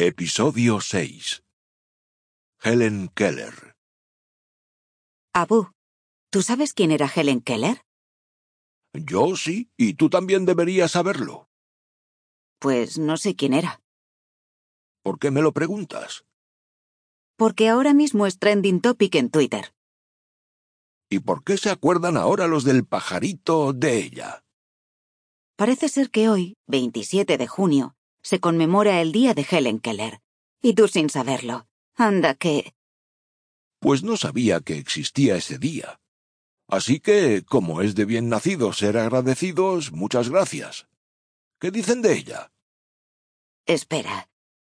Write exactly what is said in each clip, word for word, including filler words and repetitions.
Episodio seis. Helen Keller. Abu, ¿tú sabes quién era Helen Keller? Yo sí, y tú también deberías saberlo. Pues no sé quién era. ¿Por qué me lo preguntas? Porque ahora mismo es trending topic en Twitter. ¿Y por qué se acuerdan ahora los del pajarito de ella? Parece ser que hoy, veintisiete de junio, se conmemora el día de Helen Keller. Y tú sin saberlo. Anda que... Pues no sabía que existía ese día. Así que, como es de bien nacido ser agradecidos, muchas gracias. ¿Qué dicen de ella? Espera.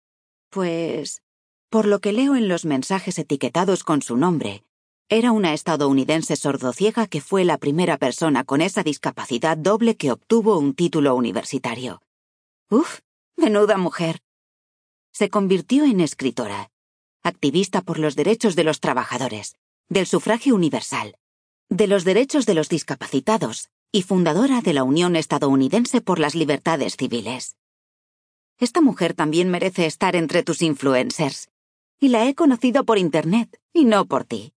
Pues... por lo que leo en los mensajes etiquetados con su nombre, era una estadounidense sordociega que fue la primera persona con esa discapacidad doble que obtuvo un título universitario. ¡Uf! ¡Menuda mujer! Se convirtió en escritora, activista por los derechos de los trabajadores, del sufragio universal, de los derechos de los discapacitados y fundadora de la Unión Estadounidense por las Libertades Civiles. Esta mujer también merece estar entre tus influencers. Y la he conocido por internet, y no por ti.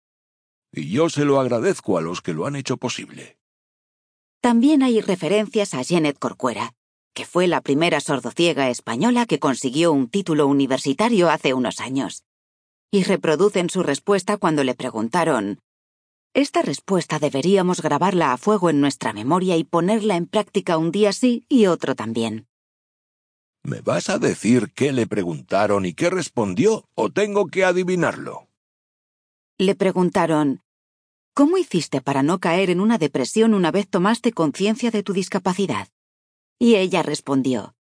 Y yo se lo agradezco a los que lo han hecho posible. También hay referencias a Jeanette Corcuera, que fue la primera sordociega española que consiguió un título universitario hace unos años. Y reproducen su respuesta cuando le preguntaron: esta respuesta deberíamos grabarla a fuego en nuestra memoria y ponerla en práctica un día sí y otro también. ¿Me vas a decir qué le preguntaron y qué respondió, o tengo que adivinarlo? Le preguntaron: ¿cómo hiciste para no caer en una depresión una vez tomaste conciencia de tu discapacidad? Y ella respondió: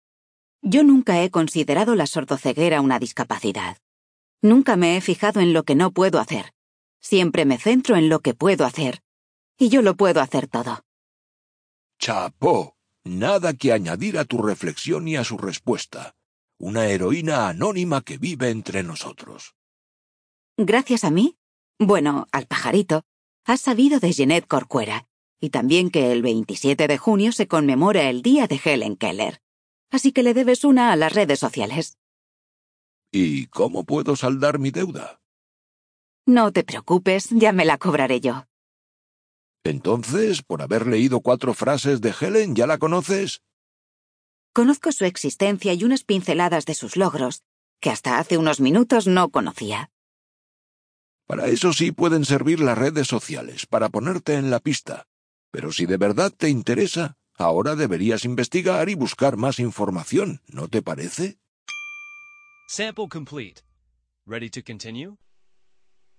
yo nunca he considerado la sordoceguera una discapacidad. Nunca me he fijado en lo que no puedo hacer. Siempre me centro en lo que puedo hacer. Y yo lo puedo hacer todo. Chapó. Nada que añadir a tu reflexión ni a su respuesta. Una heroína anónima que vive entre nosotros. Gracias a mí, bueno, al pajarito, has sabido de Jeanette Corcuera, y también que el veintisiete de junio se conmemora el día de Helen Keller. Así que le debes una a las redes sociales. ¿Y cómo puedo saldar mi deuda? No te preocupes, ya me la cobraré yo. Entonces, por haber leído cuatro frases de Helen, ¿ya la conoces? Conozco su existencia y unas pinceladas de sus logros, que hasta hace unos minutos no conocía. Para eso sí pueden servir las redes sociales, para ponerte en la pista. Pero si de verdad te interesa, ahora deberías investigar y buscar más información, ¿no te parece? Sample complete. Ready to continue?